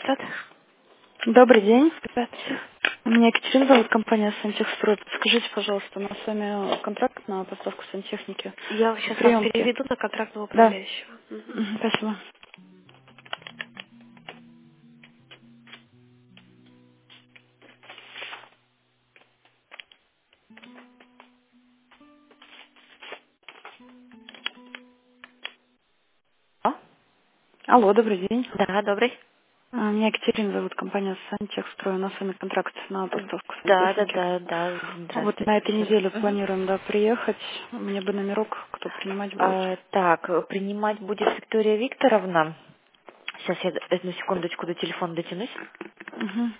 Рад. Добрый день. Здравствуйте. Меня Екатерина зовут, компания «Сантехстрой». Подскажите, пожалуйста, у нас с вами контракт на поставку сантехники Я в сейчас вас приемке. переведу на контрактного Да. управляющего. Мгм. Спасибо. А? Алло, добрый день. Да, добрый. Меня Екатерина зовут, компания «Сантехстрой». У нас с вами контракт на поставку Да, да, сантехники. да, да. Вот Здравствуйте, на этой спасибо. неделе Мгм. планируем, приехать. Мне бы номерок, кто принимать будет. Так, принимать будет Виктория Викторовна. Сейчас я одну секундочку до телефона дотянусь. Угу.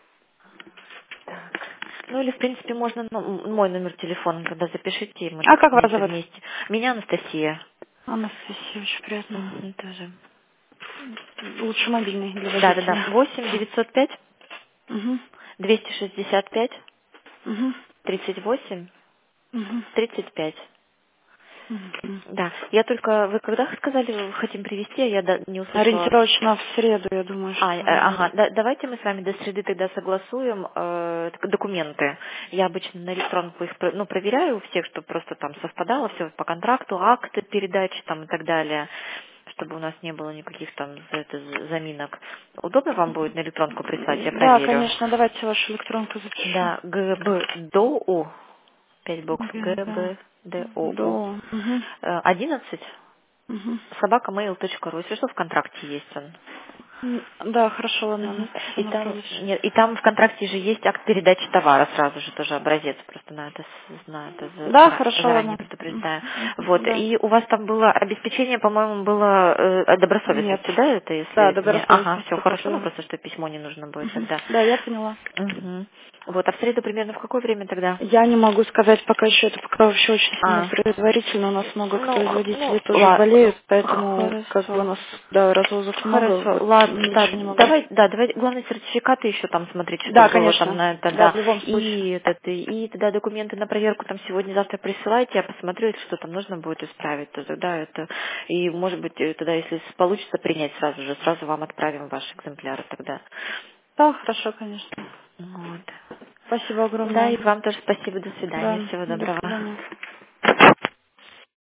Так. Ну или, в принципе, можно мой номер телефона тогда запишите, и мы А так как вас будете зовут? вместе. Меня Анастасия. Анастасия, очень приятно. Тоже. Лучше мобильный для Да, да, да. водителя. 8 905 Угу. 265 Угу. 38 Угу. 35. Угу. Да, я только, вы когда сказали, хотим привезти, а я не услышала. Ориентировочно в среду, я думаю, что Ага, будет. давайте мы с вами до среды тогда согласуем документы. Я обычно на электронку их проверяю у всех, чтобы просто там совпадало все по контракту, акты передачи там и так далее, чтобы у нас не было никаких там заминок. Удобно вам будет на электронку прислать, я Да, проверю. конечно, давайте вашу электронку запишу. Да, ГБДОУ, 5 букв, Да. ГБДОУ, До. Угу. 11 Угу. собакамейл.ру. Если что, в контракте есть он. Да, хорошо, ладно, Мгм. Анастасия И там, Анатольевич. нет, и там в контракте же есть акт передачи товара, сразу же тоже образец, просто на это знаю, это Да, хорошо, заранее ладно. предупреждаю. Вот, Да. и у вас там было обеспечение, по-моему, было Нет. добросовестности, да, это Да, если не... Ага, добросовестность все хорошо, ну только. просто что письмо не нужно будет Мгм. тогда. Да, я поняла. Мгм. Вот, а в среду примерно в какое время тогда? Я не могу сказать пока еще, это пока вообще очень сильно А, предварительно. У нас много кто из водителей тоже ладно, болеет, поэтому как бы у хорошо. нас, да, развозов много, Хорошо, вот ладно, да, ничего не могу. давай, главное сертификаты еще там смотреть, Да, чтобы было там конечно. на это, Да, да, в любом случае. и тогда документы на проверку там сегодня-завтра присылайте, я посмотрю, если что там нужно будет исправить, то тогда это, и может быть тогда, если получится принять сразу же, сразу вам отправим ваши экземпляры тогда. Да, хорошо, конечно. Вот. Спасибо Да, и огромное. вам тоже спасибо, до свидания, Да, всего до доброго. свидания.